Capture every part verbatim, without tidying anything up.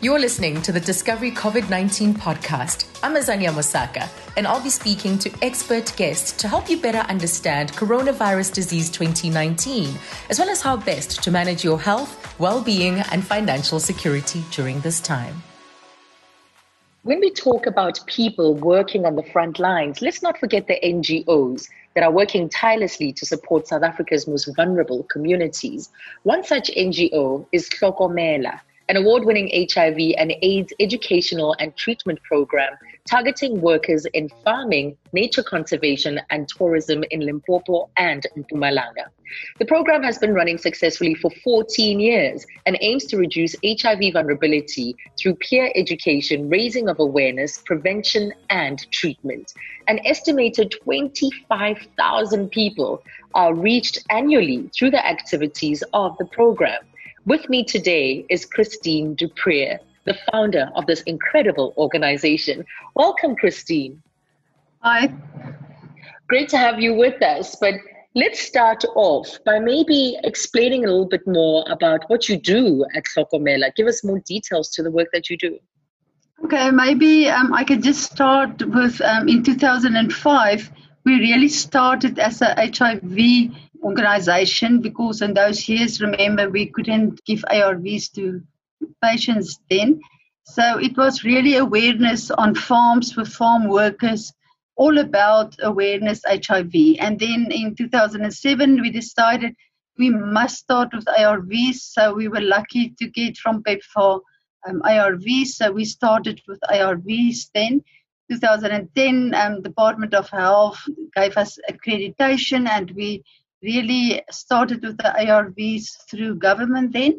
You're listening to the Discovery COVID nineteen podcast. I'm Azania Mosaka, and I'll be speaking to expert guests to help you better understand coronavirus disease twenty nineteen, as well as how best to manage your health, well-being, and financial security during this time. When we talk about people working on the front lines, let's not forget the N G Os that are working tirelessly to support South Africa's most vulnerable communities. One such N G O is Hlokomela, an award-winning H I V and AIDS educational and treatment program targeting workers in farming, nature conservation, and tourism in Limpopo and Mpumalanga. The program has been running successfully for fourteen years and aims to reduce H I V vulnerability through peer education, raising of awareness, prevention, and treatment. An estimated twenty-five thousand people are reached annually through the activities of the program. With me today is Christine du Preez, the founder of this incredible organization. Welcome, Christine. Hi. Great to have you with us, but let's start off by maybe explaining a little bit more about what you do at Hlokomela. Give us more details to the work that you do. Okay, maybe um, I could just start with, um, in two thousand five, we really started as a H I V organization because in those years, remember, we couldn't give A R Vs to patients then. So it was really awareness on farms with farm workers, all about awareness H I V. And then in two thousand seven, we decided we must start with A R Vs. So we were lucky to get from PEPFAR um, A R Vs. So we started with A R Vs then. two thousand ten, um, Department of Health gave us accreditation, and we really started with the A R Vs through government then.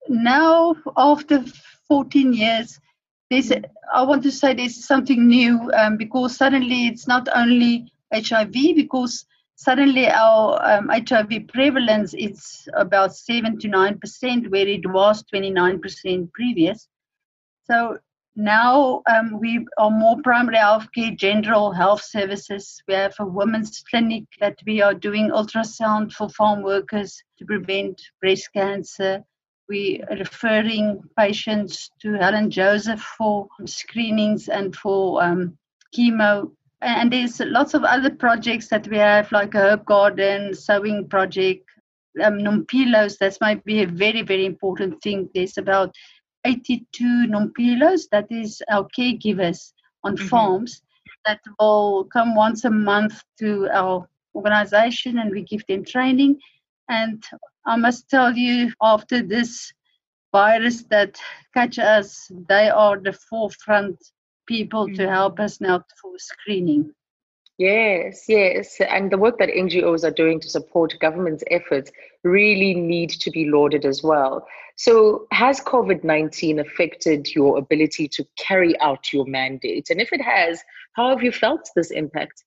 Now, after fourteen years, there's, I want to say there's something new um, because suddenly it's not only H I V, because suddenly our um, H I V prevalence is about seven to nine percent, where it was twenty-nine percent previous. So now um, we are more primary health care, general health services. We have a women's clinic that we are doing ultrasound for farm workers to prevent breast cancer. We are referring patients to Helen Joseph for screenings and for um, chemo. And there's lots of other projects that we have, like a herb garden, sewing project, um, Nompilos. That might be a very, very important thing. There's about eighty-two Nompilos, that is our caregivers on mm-hmm. farms, that will come once a month to our organization, and we give them training. And I must tell you, after this virus that catch us, they are the forefront people mm-hmm. to help us now for screening. Yes, yes. And the work that N G Os are doing to support government's efforts really need to be lauded as well. So has COVID nineteen affected your ability to carry out your mandate? And if it has, how have you felt this impact?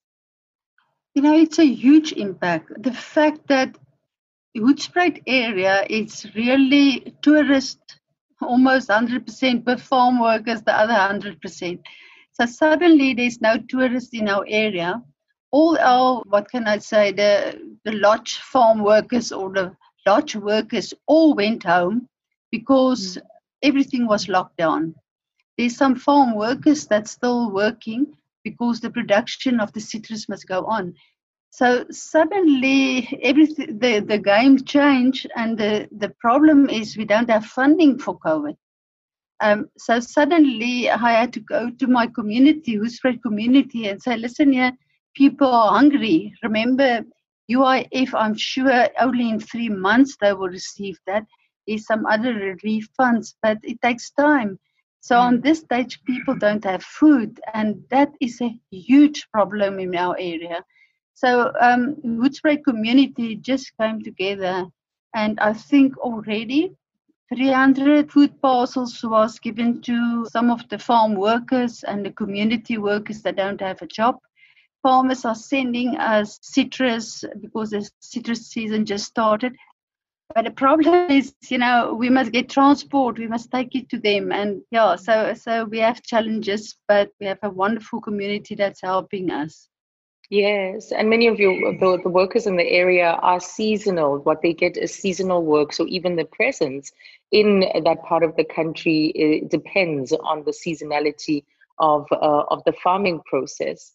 You know, it's a huge impact. The fact that Hoedspruit area is really tourist, almost one hundred percent, but farm workers the other one hundred percent. So suddenly there's no tourists in our area. All our, what can I say, the, the lodge farm workers or the lodge workers all went home because mm. everything was locked down. There's some farm workers that's still working because the production of the citrus must go on. So suddenly everything, the, the game changed, and the, the problem is we don't have funding for COVID. Um, so suddenly I had to go to my community, Hoedspruit community, and say, listen here, people are hungry. Remember, U I F, I'm sure only in three months they will receive that. There's some other relief funds, but it takes time. So mm. on this stage, people don't have food, and that is a huge problem in our area. So um, Hoedspruit community just came together, and I think already three hundred food parcels was given to some of the farm workers and the community workers that don't have a job. Farmers are sending us citrus because the citrus season just started. But the problem is, you know, we must get transport, we must take it to them. And yeah, so so we have challenges, but we have a wonderful community that's helping us. Yes, and many of you, the, the workers in the area are seasonal. What they get is seasonal work. So even the presence in that part of the country it depends on the seasonality of uh, of the farming process.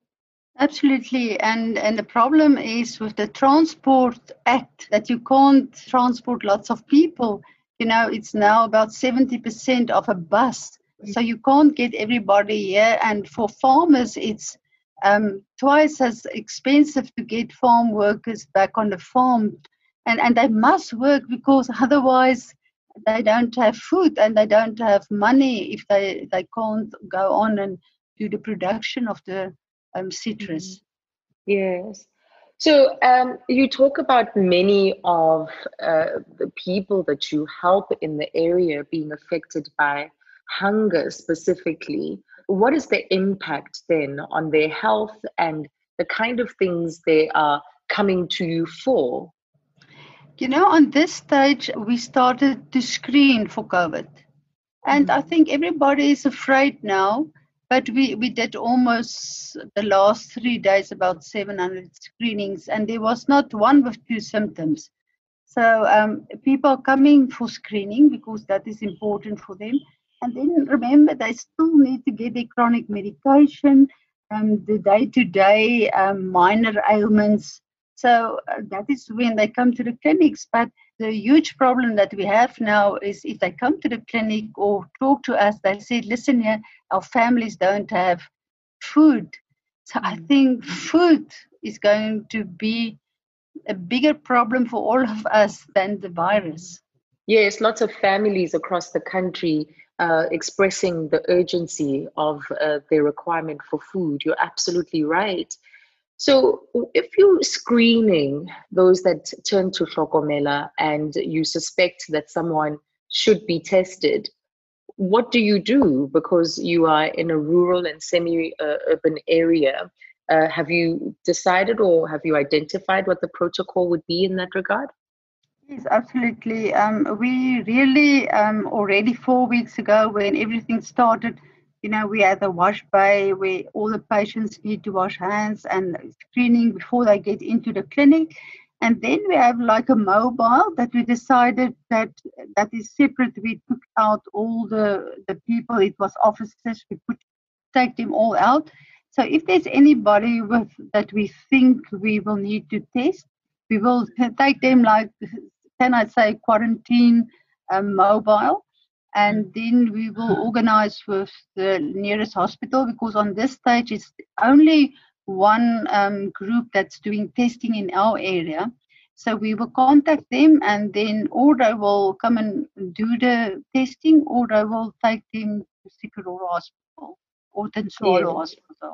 Absolutely. And and the problem is with the Transport Act that you can't transport lots of people. You know, it's now about seventy percent of a bus. So you can't get everybody here. And for farmers, it's um, twice as expensive to get farm workers back on the farm. And, and they must work because otherwise they don't have food and they don't have money if they, they can't go on and do the production of the um, citrus. Yes. So um, you talk about many of uh, the people that you help in the area being affected by hunger specifically. What is the impact then on their health and the kind of things they are coming to you for? You know, on this stage, we started to screen for COVID. And I think everybody is afraid now, but we, we did almost the last three days about seven hundred screenings, and there was not one with two symptoms. So um, people are coming for screening because that is important for them. And then remember, they still need to get their chronic medication, um, the day-to-day um, minor ailments. So uh, that is when they come to the clinics. But the huge problem that we have now is if they come to the clinic or talk to us, they say, listen here, our families don't have food. So I think food is going to be a bigger problem for all of us than the virus. Yes, lots of families across the country uh, expressing the urgency of uh, their requirement for food. You're absolutely right. So, if you're screening those that turn to Hlokomela and you suspect that someone should be tested, what do you do? Because you are in a rural and semi-urban area. Uh, have you decided or have you identified what the protocol would be in that regard? Yes, absolutely. Um, we really um, already four weeks ago, when everything started, you know, we had a wash bay where all the patients need to wash hands and screening before they get into the clinic. And then we have like a mobile that we decided that that is separate. We took out all the, the people. It was officers. We put take them all out. So if there's anybody with that we think we will need to test, we will take them like, can I say, quarantine um, mobile, and then we will organize with the nearest hospital, because on this stage it's only one um, group that's doing testing in our area. So we will contact them, and then or they will come and do the testing, or they will take them to Sikarora Hospital or Tenswalo Yes. Hospital.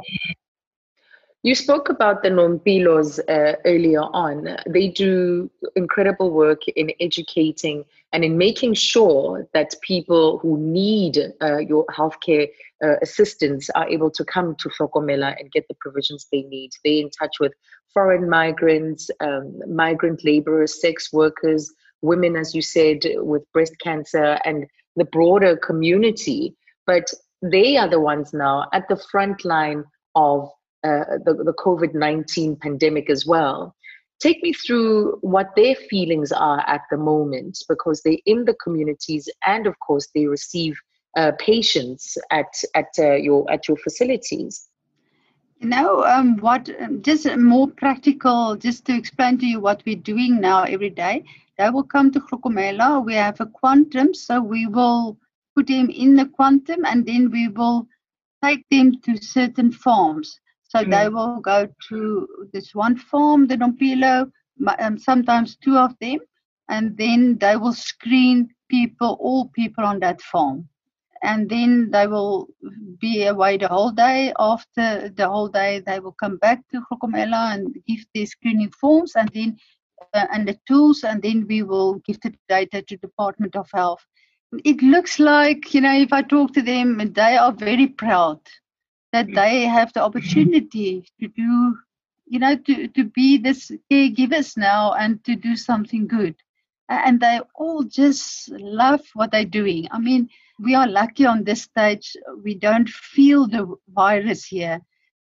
You spoke about the Nompilos uh, earlier on. They do incredible work in educating and in making sure that people who need uh, your healthcare uh, assistance are able to come to Hlokomela and get the provisions they need. They're in touch with foreign migrants, um, migrant laborers, sex workers, women, as you said, with breast cancer, and the broader community. But they are the ones now at the front line of Uh, the, the COVID nineteen pandemic as well. Take me through what their feelings are at the moment, because they're in the communities and of course they receive uh, patients at at uh, your at your facilities. You know, um, what um, just more practical, just to explain to you what we're doing now every day. They will come to Hlokomela. We have a quantum, so we will put them in the quantum, and then we will take them to certain farms. So mm. they will go to this one farm, the Nompilo, um, sometimes two of them, and then they will screen people, all people on that farm. And then they will be away the whole day. After the whole day, they will come back to Hlokomela and give their screening forms and then uh, and the tools, and then we will give the data to Department of Health. It looks like, you know, if I talk to them, they are very proud that they have the opportunity to do, you know, to, to be this caregivers now and to do something good. And they all just love what they're doing. I mean, we are lucky on this stage. We don't feel the virus here.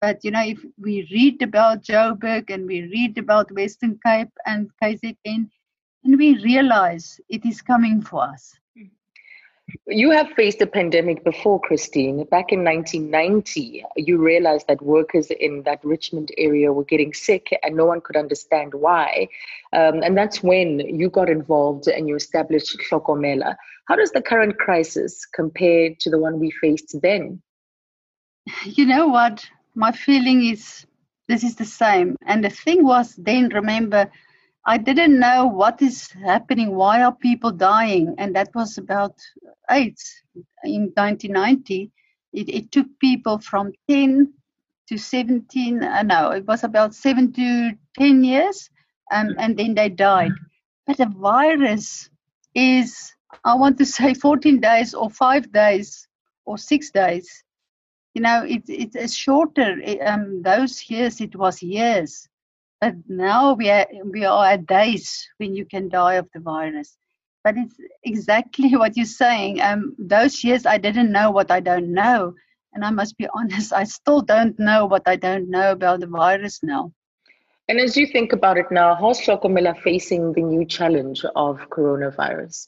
But, you know, if we read about Joburg and we read about Western Cape and K Z N, and we realize it is coming for us. You have faced a pandemic before, Christine. Back in nineteen ninety, you realized that workers in that Richmond area were getting sick and no one could understand why. Um, and that's when you got involved and you established Hlokomela. How does the current crisis compare to the one we faced then? You know what? My feeling is this is the same. And the thing was then, remember, I didn't know what is happening. Why are people dying? And that was about AIDS in nineteen ninety. It, it took people from ten to seventeen. Uh, no, it was about seven to ten years. Um, and then they died. But a virus is, I want to say, fourteen days or five days or six days. You know, it, it's a shorter. Um, those years, it was years. But now we are, we are at days when you can die of the virus. But it's exactly what you're saying. Um, those years I didn't know what I don't know. And I must be honest, I still don't know what I don't know about the virus now. And as you think about it now, how's Hlokomela facing the new challenge of coronavirus?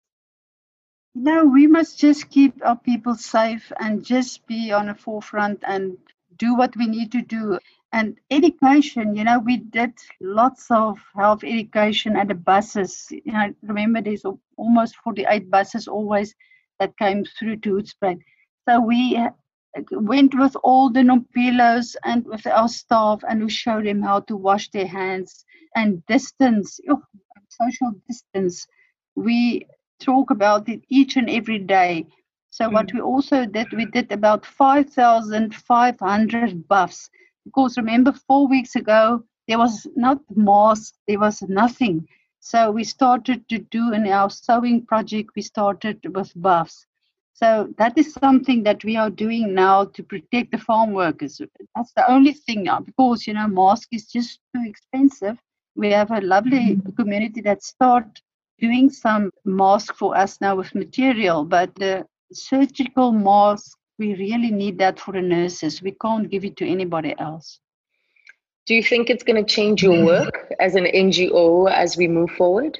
You know, we must just keep our people safe and just be on the forefront and do what we need to do. And education, you know, we did lots of health education at the buses. You know, remember there's almost forty-eight buses always that came through to Hoedspruit. So we went with all the Nompilos and with our staff and we showed them how to wash their hands and distance, oh, social distance. We talk about it each and every day. So mm. what we also did, we did about five thousand five hundred buffs. Because remember, four weeks ago, there was not masks, there was nothing. So we started to do in our sewing project, we started with buffs. So that is something that we are doing now to protect the farm workers. That's the only thing now, because, you know, mask is just too expensive. We have a lovely community that start doing some mask for us now with material, but the surgical mask, we really need that for the nurses. We can't give it to anybody else. Do you think it's going to change your work as an N G O as we move forward?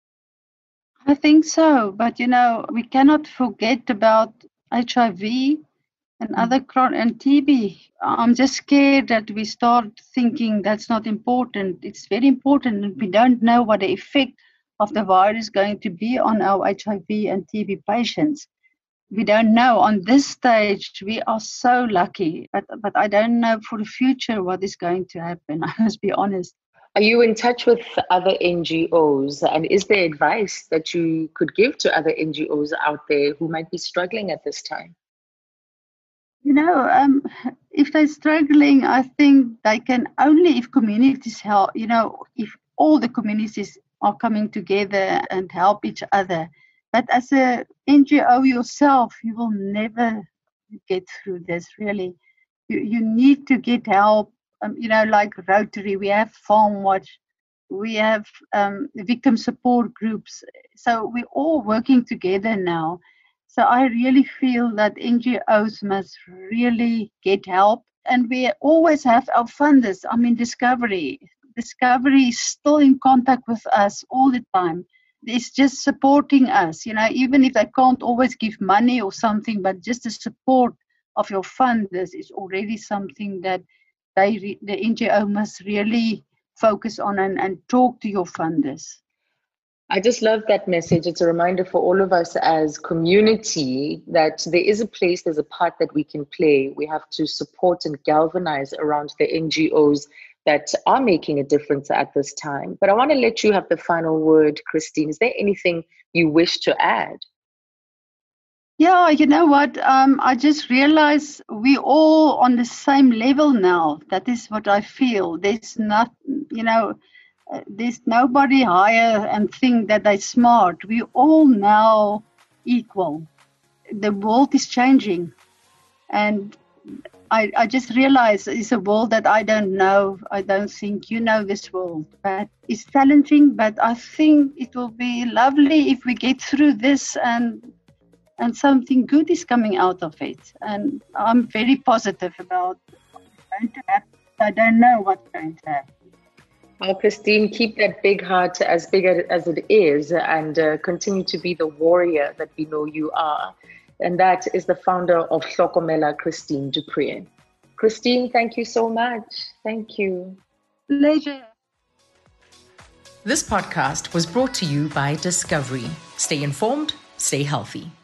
I think so. But, you know, we cannot forget about H I V and other chronic and T B. I'm just scared that we start thinking that's not important. It's very important. And we don't know what the effect of the virus is going to be on our H I V and T B patients. We don't know. On this stage, we are so lucky, but but I don't know for the future what is going to happen. I must be honest. Are you in touch with other N G Os? And is there advice that you could give to other N G Os out there who might be struggling at this time? You know, um, if they're struggling, I think they can only if communities help, you know, if all the communities are coming together and help each other. But as a N G O yourself, you will never get through this, really. You you need to get help. Um, you know, like Rotary, we have Farm Watch, we have um, victim support groups. So we're all working together now. So I really feel that N G Os must really get help. And we always have our funders. I mean, Discovery. Discovery is still in contact with us all the time. It's just supporting us, you know, even if they can't always give money or something, but just the support of your funders is already something that they, re- the N G O must really focus on and, and talk to your funders. I just love that message. It's a reminder for all of us as community that there is a place, there's a part that we can play. We have to support and galvanize around the N G Os that are making a difference at this time. But I want to let you have the final word, Christine. Is there anything you wish to add? Yeah, you know what? Um, I just realized we're all on the same level now. That is what I feel. There's not, you know, uh, there's nobody higher and think that they're smart. We're all now equal. The world is changing. And I, I just realized it's a world that I don't know. I don't think you know this world. But it's challenging, but I think it will be lovely if we get through this and and something good is coming out of it. And I'm very positive about going to happen. I don't know what's going to happen. Well, Christine, keep that big heart as big as it is and uh, continue to be the warrior that we know you are. And that is the founder of Hlokomela, Christine du Preez. Christine, thank you so much. Thank you. Pleasure. This podcast was brought to you by Discovery. Stay informed, stay healthy.